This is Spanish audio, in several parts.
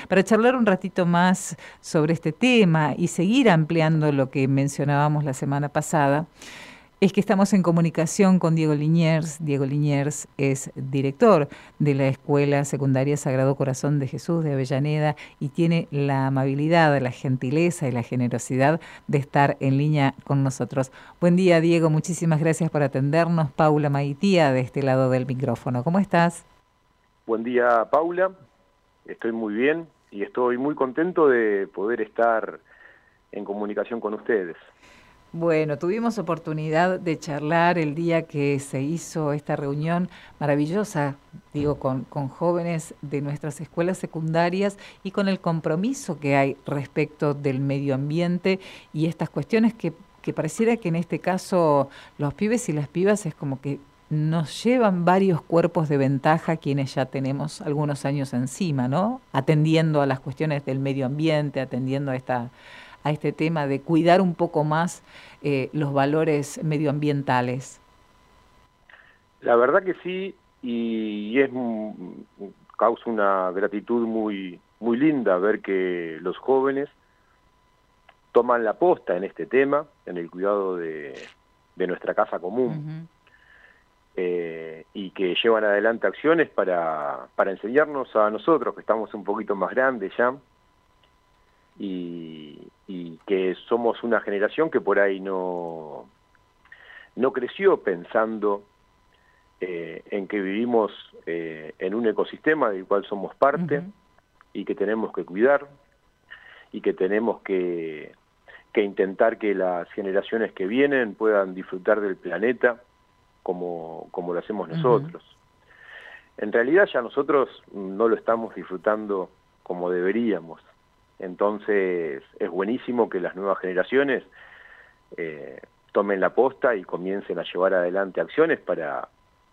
para charlar un ratito más sobre este tema y seguir ampliando lo que mencionábamos la semana pasada. Es que estamos en comunicación con Diego Liniers. Diego Liniers es director de la Escuela Secundaria Sagrado Corazón de Jesús de Avellaneda y tiene la amabilidad, la gentileza y la generosidad de estar en línea con nosotros. Buen día, Diego. Muchísimas gracias por atendernos. Paula Maitía, de este lado del micrófono. ¿Cómo estás? Buen día, Paula. Estoy muy bien y estoy muy contento de poder estar en comunicación con ustedes. Bueno, tuvimos oportunidad de charlar el día que se hizo esta reunión maravillosa, digo, con jóvenes de nuestras escuelas secundarias y con el compromiso que hay respecto del medio ambiente y estas cuestiones que pareciera que en este caso los pibes y las pibas es como que nos llevan varios cuerpos de ventaja quienes ya tenemos algunos años encima, ¿no? Atendiendo a las cuestiones del medio ambiente, atendiendo a este tema de cuidar un poco más los valores medioambientales. La verdad que sí, y causa una gratitud muy linda ver que los jóvenes toman la posta en este tema, en el cuidado de nuestra casa común, y que llevan adelante acciones para enseñarnos a nosotros, que estamos un poquito más grandes ya, y que somos una generación que por ahí no creció pensando en que vivimos en un ecosistema del cual somos parte y que tenemos que cuidar y que tenemos que intentar que las generaciones que vienen puedan disfrutar del planeta como lo hacemos nosotros. En realidad ya nosotros no lo estamos disfrutando como deberíamos. Entonces es buenísimo que las nuevas generaciones tomen la posta y comiencen a llevar adelante acciones para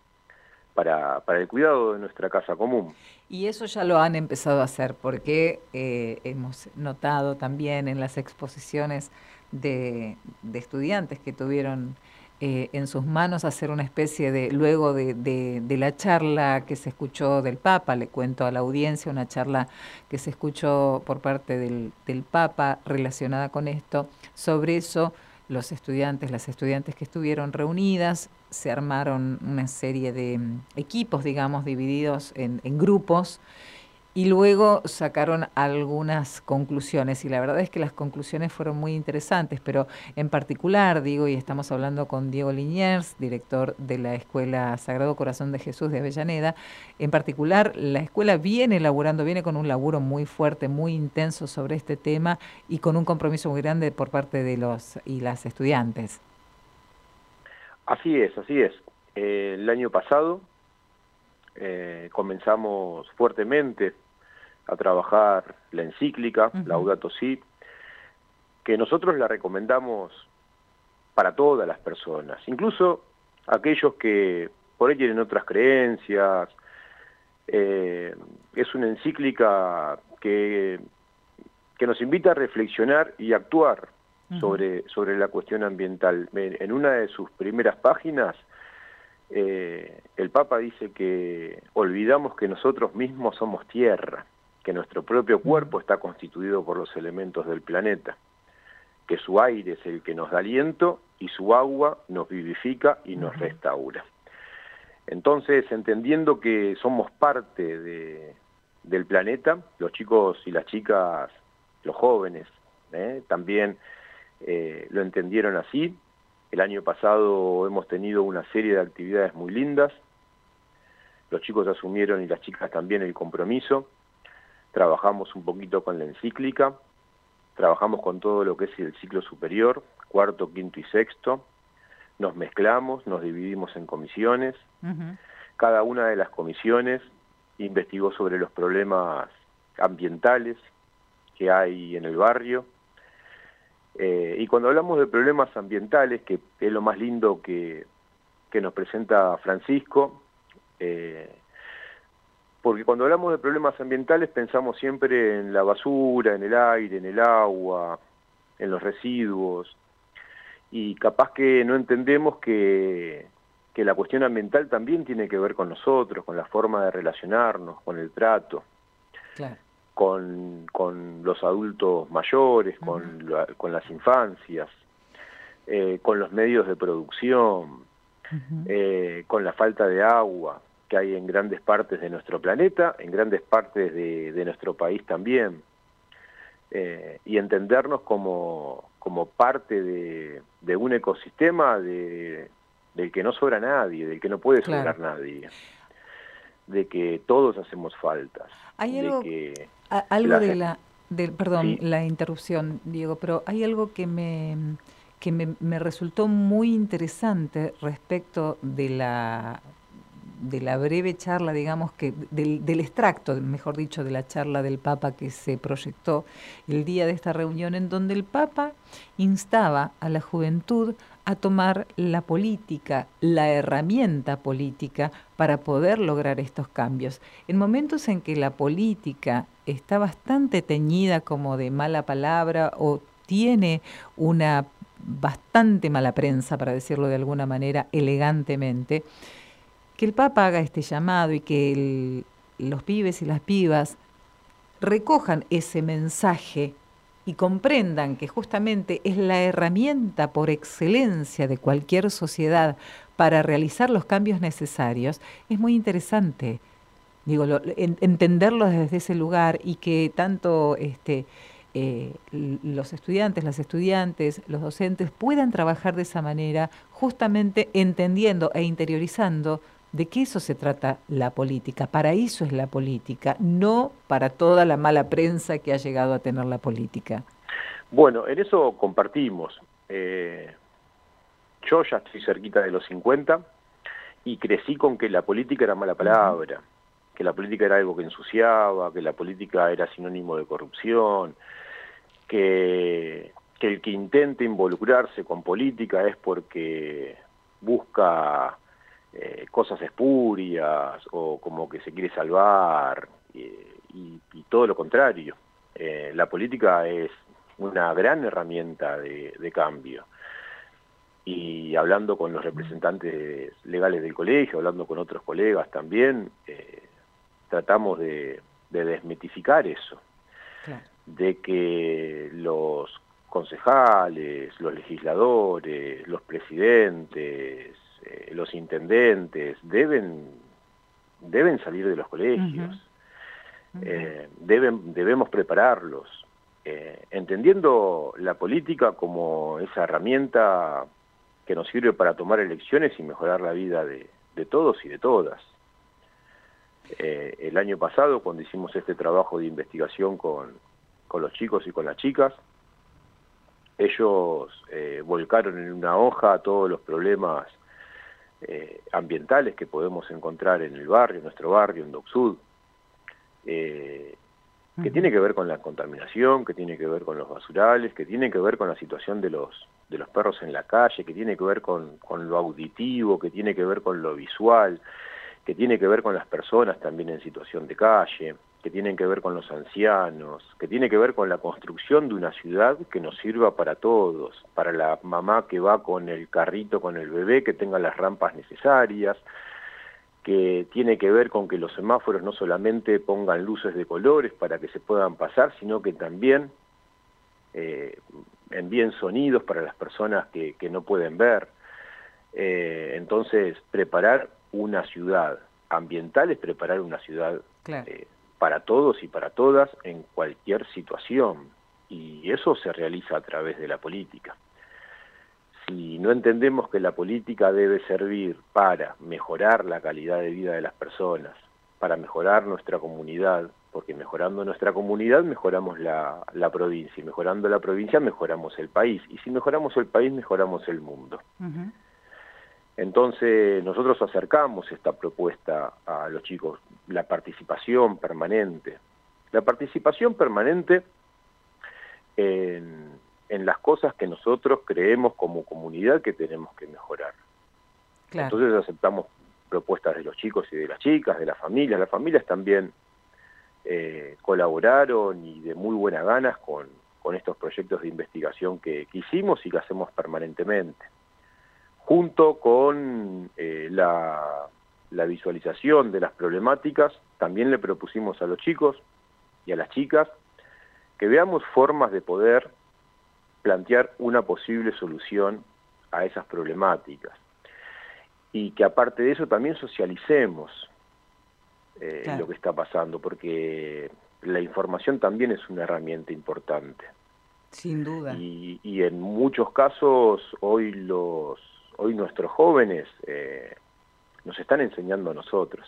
el cuidado de nuestra casa común. Y eso ya lo han empezado a hacer, porque hemos notado también en las exposiciones de estudiantes que tuvieron en sus manos hacer una especie de, luego de la charla que se escuchó del Papa, le cuento a la audiencia, una charla que se escuchó por parte del Papa relacionada con esto, sobre eso los estudiantes, las estudiantes que estuvieron reunidas, se armaron una serie de equipos, digamos, divididos en grupos, y luego sacaron algunas conclusiones, y la verdad es que las conclusiones fueron muy interesantes, pero en particular, digo, y estamos hablando con Diego Liniers, director de la Escuela Sagrado Corazón de Jesús de Avellaneda, en particular la escuela viene con un laburo muy fuerte, muy intenso sobre este tema y con un compromiso muy grande por parte de los y las estudiantes. Así es, así es. El año pasado comenzamos fuertemente a trabajar la encíclica, Laudato Si, que nosotros la recomendamos para todas las personas, incluso aquellos que por ahí tienen otras creencias. Es una encíclica que nos invita a reflexionar y actuar sobre la cuestión ambiental. En una de sus primeras páginas, el Papa dice que olvidamos que nosotros mismos somos tierra, que nuestro propio cuerpo está constituido por los elementos del planeta, que su aire es el que nos da aliento y su agua nos vivifica y nos restaura. Entonces, entendiendo que somos parte del planeta, los chicos y las chicas, los jóvenes, también lo entendieron así. El año pasado hemos tenido una serie de actividades muy lindas. Los chicos asumieron y las chicas también el compromiso. Trabajamos un poquito con la encíclica, trabajamos con todo lo que es el ciclo superior, cuarto, quinto y sexto. Nos mezclamos, nos dividimos en comisiones. Cada una de las comisiones investigó sobre los problemas ambientales que hay en el barrio. Y cuando hablamos de problemas ambientales, que es lo más lindo que nos presenta Francisco, porque cuando hablamos de problemas ambientales pensamos siempre en la basura, en el aire, en el agua, en los residuos, y capaz que no entendemos que la cuestión ambiental también tiene que ver con nosotros, con la forma de relacionarnos, con el trato. Claro. con los adultos mayores, con las infancias, con los medios de producción, con la falta de agua que hay en grandes partes de nuestro planeta, en grandes partes de nuestro país también, y entendernos como parte de un ecosistema del que no sobra nadie, del que no puede sobrar nadie, de que todos hacemos faltas. Hay algo, que algo perdón, sí. la interrupción, Diego, pero hay algo que me resultó muy interesante respecto de la breve charla, digamos, que del extracto, mejor dicho, de la charla del Papa que se proyectó el día de esta reunión, en donde el Papa instaba a la juventud a tomar la política, la herramienta política para poder lograr estos cambios. En momentos en que la política está bastante teñida como de mala palabra o tiene una bastante mala prensa, para decirlo de alguna manera elegantemente, que el Papa haga este llamado y que los pibes y las pibas recojan ese mensaje y comprendan que justamente es la herramienta por excelencia de cualquier sociedad para realizar los cambios necesarios, es muy interesante. Digo, entenderlo desde ese lugar y que tanto los estudiantes, las estudiantes, los docentes puedan trabajar de esa manera, justamente entendiendo e interiorizando de qué eso se trata la política. Para eso es la política, no para toda la mala prensa que ha llegado a tener la política. Bueno, en eso compartimos. Yo ya estoy cerquita de los 50 y crecí con que la política era mala palabra, que la política era algo que ensuciaba, que la política era sinónimo de corrupción, que el que intente involucrarse con política es porque busca cosas espurias o como que se quiere salvar, y todo lo contrario. La política es una gran herramienta de cambio. Y hablando con los representantes legales del colegio, hablando con otros colegas también, tratamos de desmitificar eso, claro, de que los concejales, los legisladores, los presidentes, los intendentes deben salir de los colegios, debemos prepararlos, entendiendo la política como esa herramienta que nos sirve para tomar elecciones y mejorar la vida de todos y de todas. El año pasado, cuando hicimos este trabajo de investigación con los chicos y con las chicas, ellos volcaron en una hoja todos los problemas ambientales que podemos encontrar en el barrio, en nuestro barrio, en Dock Sud, que tiene que ver con la contaminación, que tiene que ver con los basurales, que tiene que ver con la situación de los perros en la calle, que tiene que ver con lo auditivo, que tiene que ver con lo visual, que tiene que ver con las personas también en situación de calle, que tienen que ver con los ancianos, que tiene que ver con la construcción de una ciudad que nos sirva para todos, para la mamá que va con el carrito con el bebé, que tenga las rampas necesarias, que tiene que ver con que los semáforos no solamente pongan luces de colores para que se puedan pasar, sino que también envíen sonidos para las personas que no pueden ver. Entonces, preparar una ciudad ambiental es preparar una ciudad para todos y para todas en cualquier situación, y eso se realiza a través de la política. Si no entendemos que la política debe servir para mejorar la calidad de vida de las personas, para mejorar nuestra comunidad, porque mejorando nuestra comunidad mejoramos la provincia, y mejorando la provincia mejoramos el país, y si mejoramos el país mejoramos el mundo. Entonces nosotros acercamos esta propuesta a los chicos, la participación permanente. La participación permanente en las cosas que nosotros creemos como comunidad que tenemos que mejorar. Entonces aceptamos propuestas de los chicos y de las chicas, de las familias. Las familias también colaboraron y de muy buenas ganas con estos proyectos de investigación que hicimos y que hacemos permanentemente. Junto con la visualización de las problemáticas, también le propusimos a los chicos y a las chicas, que veamos formas de poder plantear una posible solución a esas problemáticas. Y que aparte de eso también socialicemos Claro. lo que está pasando, porque la información también es una herramienta importante. Sin duda. Y en muchos casos hoy nuestros jóvenes nos están enseñando a nosotros.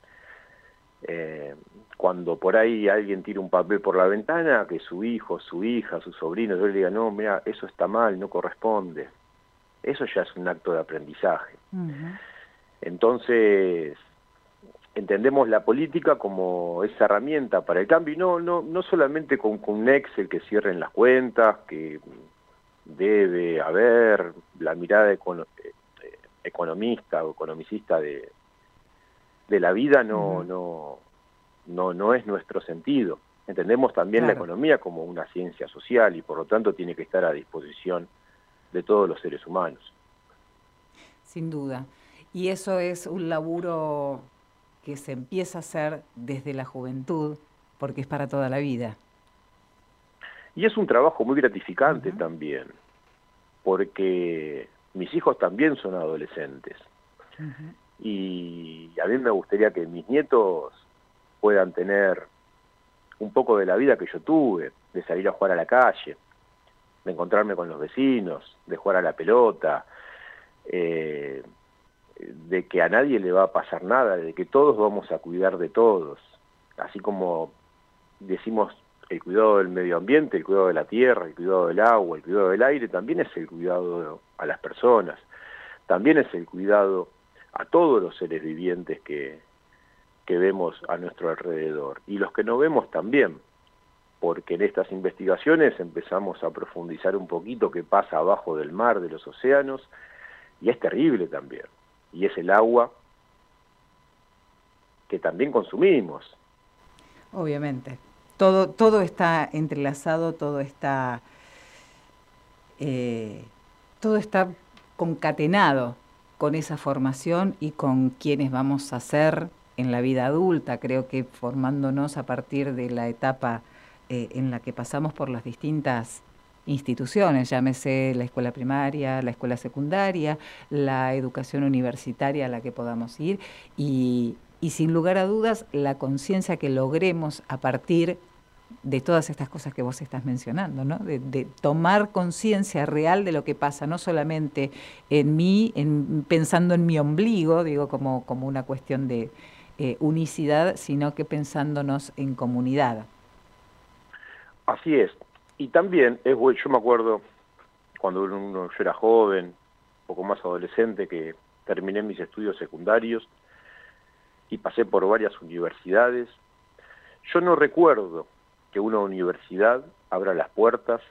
Cuando por ahí alguien tira un papel por la ventana, que su hijo, su hija, su sobrino, yo le diga, no, mira, eso está mal, no corresponde. Eso ya es un acto de aprendizaje. Ujú. Entonces, entendemos la política como esa herramienta para el cambio, y no solamente con un Excel que cierren las cuentas, que debe haber la mirada economista o economicista de la vida, Ujú. no es nuestro sentido. Entendemos también la Claro, economía como una ciencia social y por lo tanto tiene que estar a disposición de todos los seres humanos. sin duda. Y eso es un laburo que se empieza a hacer desde la juventud, porque es para toda la vida. Y es un trabajo muy gratificante Ujú. también, porque mis hijos también son adolescentes Ujú. y a mí me gustaría que mis nietos puedan tener un poco de la vida que yo tuve, de salir a jugar a la calle, de encontrarme con los vecinos, de jugar a la pelota, eh, de que a nadie le va a pasar nada, de que todos vamos a cuidar de todos, así como decimos el cuidado del medio ambiente, el cuidado de la tierra, el cuidado del agua, el cuidado del aire, también es el cuidado a las personas, también es el cuidado a todos los seres vivientes que vemos a nuestro alrededor, y los que no vemos también, porque en estas investigaciones empezamos a profundizar un poquito qué pasa abajo del mar, de los océanos, y es terrible también, y es el agua que también consumimos. Obviamente. Todo está entrelazado, eh, todo está concatenado con esa formación y con quienes vamos a ser en la vida adulta. Creo que formándonos a partir de la etapa en la que pasamos por las distintas instituciones, llámese la escuela primaria, la escuela secundaria, la educación universitaria a la que podamos ir y sin lugar a dudas la conciencia que logremos a partir de todas estas cosas que vos estás mencionando, ¿no? De tomar conciencia real de lo que pasa, no solamente en mí, pensando en mi ombligo, digo, como una cuestión de unicidad, sino que pensándonos en comunidad. Así es. Y también, yo me acuerdo cuando yo era joven, un poco más adolescente, que terminé mis estudios secundarios y pasé por varias universidades. Yo no recuerdo que una universidad abra las puertas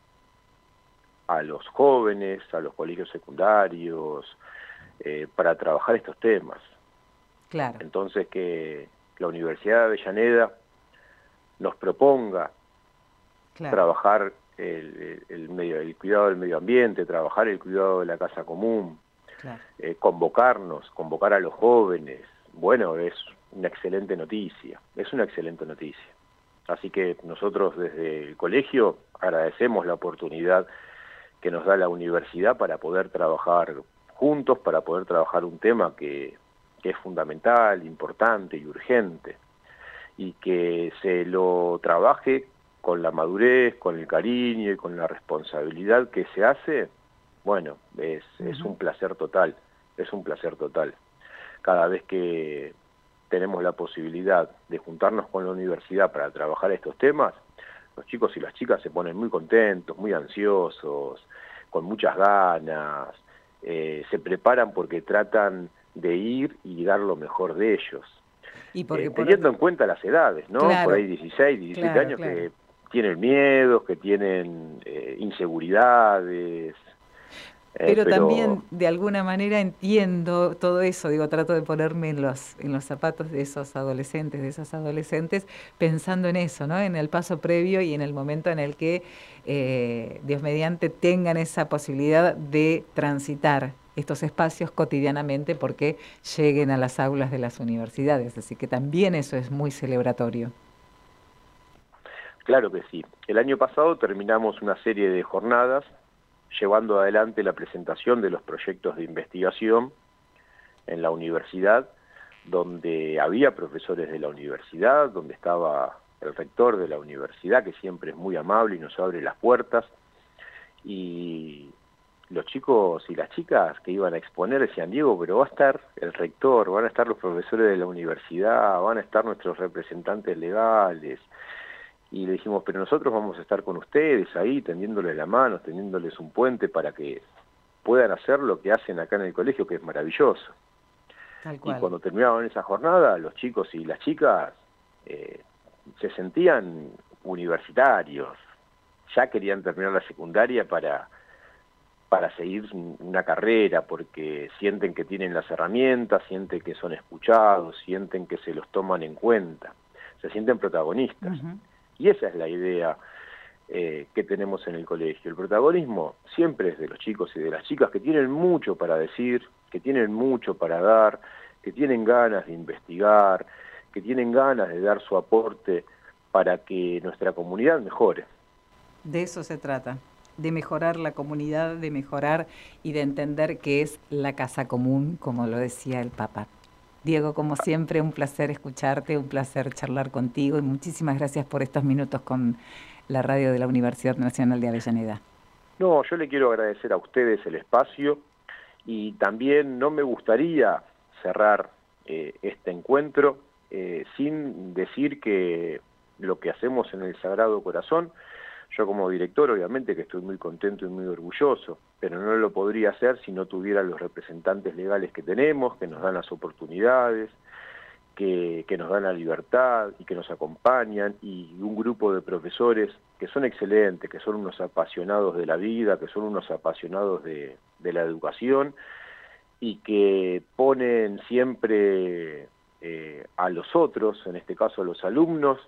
a los jóvenes, a los colegios secundarios, para trabajar estos temas. Claro, Entonces, que la Universidad de Avellaneda nos proponga claro, trabajar el cuidado del medio ambiente, trabajar el cuidado de la casa común, claro. convocar a los jóvenes, bueno, es una excelente noticia, es una excelente noticia. Así que nosotros desde el colegio agradecemos la oportunidad que nos da la universidad para poder trabajar juntos, para poder trabajar un tema que es fundamental, importante y urgente, y que se lo trabaje con la madurez, con el cariño y con la responsabilidad que se hace, bueno, es Ujú. un placer total, es un placer total. Cada vez que tenemos la posibilidad de juntarnos con la universidad para trabajar estos temas, los chicos y las chicas se ponen muy contentos, muy ansiosos, con muchas ganas, se preparan porque tratan de ir y dar lo mejor de ellos. Y porque por Teniendo otro, en cuenta las edades, ¿no? Por claro, ahí 16, 17 claro, años claro. que tienen miedos, que tienen inseguridades, Pero pero también de alguna manera entiendo todo eso, digo, trato de ponerme en los zapatos de esos adolescentes, de esas adolescentes, pensando en eso, ¿no? En el paso previo y en el momento en el que, Dios mediante, tengan esa posibilidad de transitar estos espacios cotidianamente porque lleguen a las aulas de las universidades. Así que también eso es muy celebratorio. Claro que sí. El año pasado terminamos una serie de jornadas llevando adelante la presentación de los proyectos de investigación en la universidad, donde había profesores de la universidad, donde estaba el rector de la universidad, que siempre es muy amable y nos abre las puertas, y los chicos y las chicas que iban a exponer decían: Diego, pero va a estar el rector, van a estar los profesores de la universidad, van a estar nuestros representantes legales. Y le dijimos: pero nosotros vamos a estar con ustedes ahí, tendiéndoles la mano, tendiéndoles un puente para que puedan hacer lo que hacen acá en el colegio, que es maravilloso. Tal Y cual. cuando terminaban esa jornada, los chicos y las chicas se sentían universitarios, ya querían terminar la secundaria para seguir una carrera, porque sienten que tienen las herramientas, sienten que son escuchados, sienten que se los toman en cuenta, se sienten protagonistas. Y esa es la idea que tenemos en el colegio. El protagonismo siempre es de los chicos y de las chicas, que tienen mucho para decir, que tienen mucho para dar, que tienen ganas de investigar, que tienen ganas de dar su aporte para que nuestra comunidad mejore. De eso se trata, de mejorar la comunidad, de mejorar y de entender que es la casa común, como lo decía el Papa. Diego, como siempre, un placer escucharte, un placer charlar contigo y muchísimas gracias por estos minutos con la radio de la Universidad Nacional de Avellaneda. No, yo le quiero agradecer a ustedes el espacio y también no me gustaría cerrar este encuentro sin decir que lo que hacemos en el Sagrado Corazón, yo como director obviamente que estoy muy contento y muy orgulloso, pero no lo podría hacer si no tuviera los representantes legales que tenemos, que nos dan las oportunidades, que nos dan la libertad y que nos acompañan, y un grupo de profesores que son excelentes, que son unos apasionados de la vida, que son unos apasionados de la educación, y que ponen siempre a los otros, en este caso a los alumnos,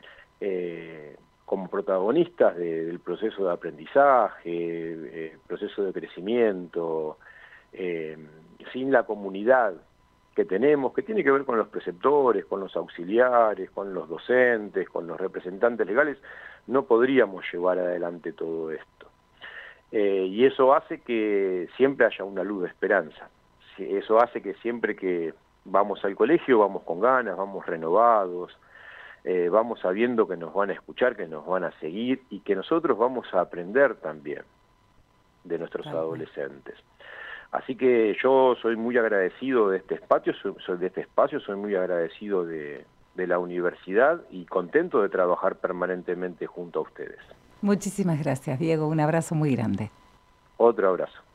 como protagonistas del proceso de aprendizaje, proceso de crecimiento, sin la comunidad que tenemos, que tiene que ver con los preceptores, con los auxiliares, con los docentes, con los representantes legales, no podríamos llevar adelante todo esto. Y eso hace que siempre haya una luz de esperanza. Eso hace que siempre que vamos al colegio vamos con ganas, vamos renovados, vamos sabiendo que nos van a escuchar, que nos van a seguir y que nosotros vamos a aprender también de nuestros adolescentes. Así que yo soy muy agradecido de este espacio, soy muy agradecido de la universidad y contento de trabajar permanentemente junto a ustedes. Muchísimas gracias, Diego. Un abrazo muy grande. Otro abrazo.